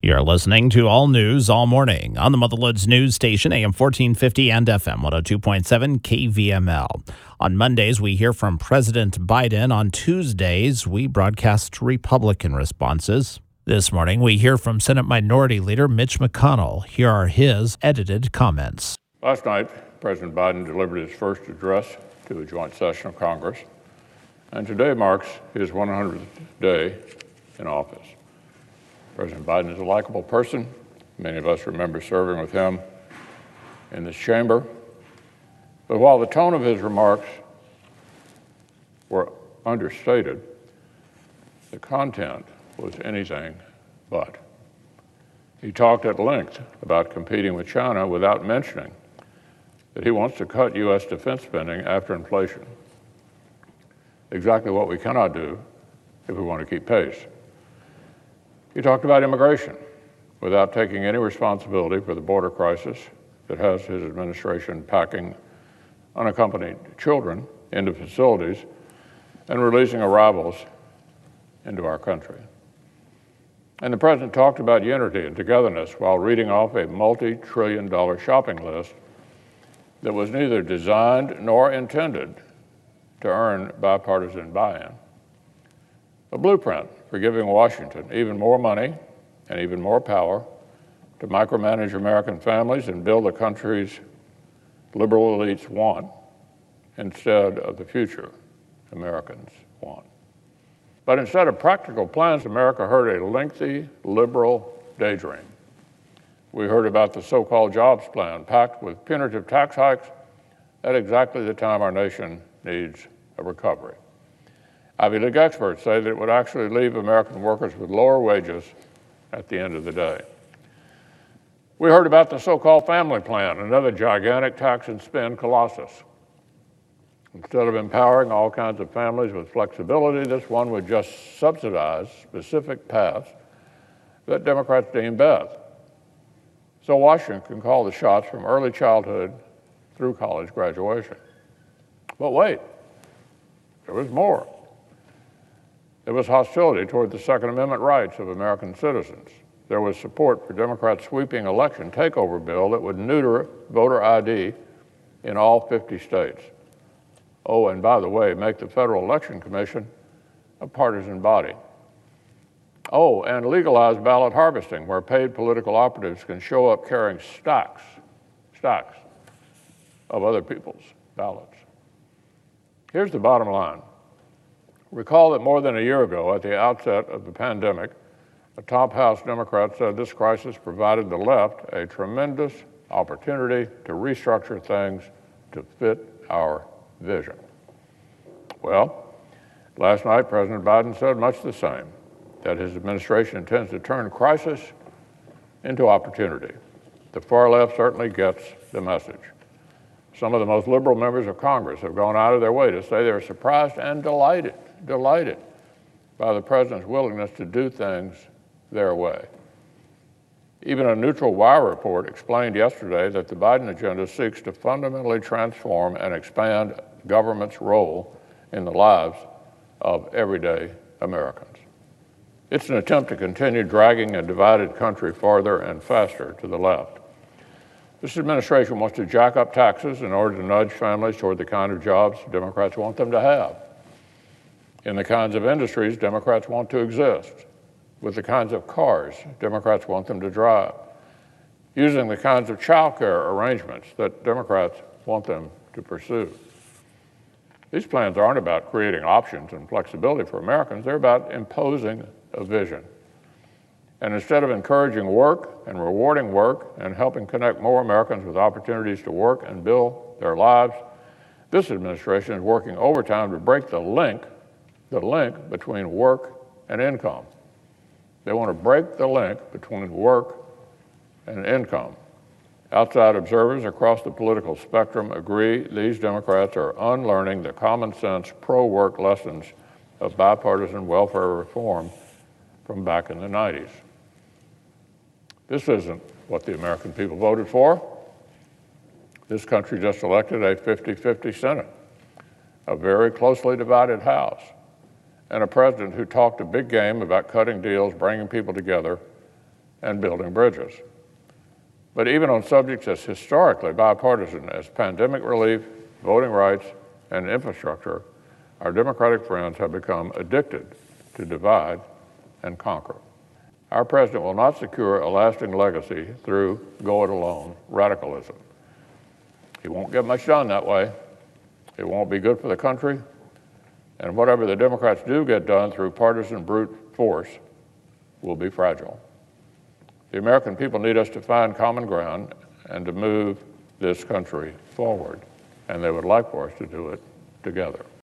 You're listening to All News All Morning on the Motherlode News Station, AM 1450 and FM 102.7 KVML. On Mondays, we hear from President Biden. On Tuesdays, we broadcast Republican responses. This morning, we hear from Senate Minority Leader Mitch McConnell. Here are his edited comments. Last night, President Biden delivered his first address to a joint session of Congress, and today marks his 100th day in office. President Biden is a likable person. Many of us remember serving with him in this chamber. But while the tone of his remarks were understated, the content was anything but. He talked at length about competing with China without mentioning that he wants to cut U.S. defense spending after inflation. Exactly what we cannot do if we want to keep pace. He talked about immigration without taking any responsibility for the border crisis that has his administration packing unaccompanied children into facilities and releasing arrivals into our country. And the president talked about unity and togetherness while reading off a multi-trillion-dollar shopping list that was neither designed nor intended to earn bipartisan buy-in. A blueprint for giving Washington even more money and even more power to micromanage American families and build the country's liberal elites want instead of the future Americans want. But instead of practical plans, America heard a lengthy liberal daydream. We heard about the so-called jobs plan packed with punitive tax hikes at exactly the time our nation needs a recovery. Ivy League experts say that it would actually leave American workers with lower wages at the end of the day. We heard about the so-called family plan, another gigantic tax and spend colossus. Instead of empowering all kinds of families with flexibility, this one would just subsidize specific paths that Democrats deem best. So Washington can call the shots from early childhood through college graduation. But wait, there was more. There was hostility toward the Second Amendment rights of American citizens. There was support for Democrats' sweeping election takeover bill that would neuter voter ID in all 50 states. Oh, and by the way, make the Federal Election Commission a partisan body. Oh, and legalize ballot harvesting, where paid political operatives can show up carrying stacks of other people's ballots. Here's the bottom line. Recall that more than a year ago, at the outset of the pandemic, a top House Democrat said this crisis provided the left a tremendous opportunity to restructure things to fit our vision. Well, last night, President Biden said much the same, that his administration intends to turn crisis into opportunity. The far left certainly gets the message. Some of the most liberal members of Congress have gone out of their way to say they're surprised and delighted by the president's willingness to do things their way. Even a neutral wire report explained yesterday that the Biden agenda seeks to fundamentally transform and expand government's role in the lives of everyday Americans. It's an attempt to continue dragging a divided country farther and faster to the left. This administration wants to jack up taxes in order to nudge families toward the kind of jobs Democrats want them to have, in the kinds of industries Democrats want to exist, with the kinds of cars Democrats want them to drive, using the kinds of child care arrangements that Democrats want them to pursue. These plans aren't about creating options and flexibility for Americans, they're about imposing a vision. And instead of encouraging work and rewarding work and helping connect more Americans with opportunities to work and build their lives, this administration is working overtime to break the link between work and income. They want to break the link between work and income. Outside observers across the political spectrum agree these Democrats are unlearning the common sense pro-work lessons of bipartisan welfare reform from back in the 90s. This isn't what the American people voted for. This country just elected a 50-50 Senate, a very closely divided House, and a president who talked a big game about cutting deals, bringing people together, and building bridges. But even on subjects as historically bipartisan as pandemic relief, voting rights, and infrastructure, our Democratic friends have become addicted to divide and conquer. Our president will not secure a lasting legacy through go-it-alone radicalism. He won't get much done that way. It won't be good for the country. And whatever the Democrats do get done through partisan brute force will be fragile. The American people need us to find common ground and to move this country forward, and they would like for us to do it together.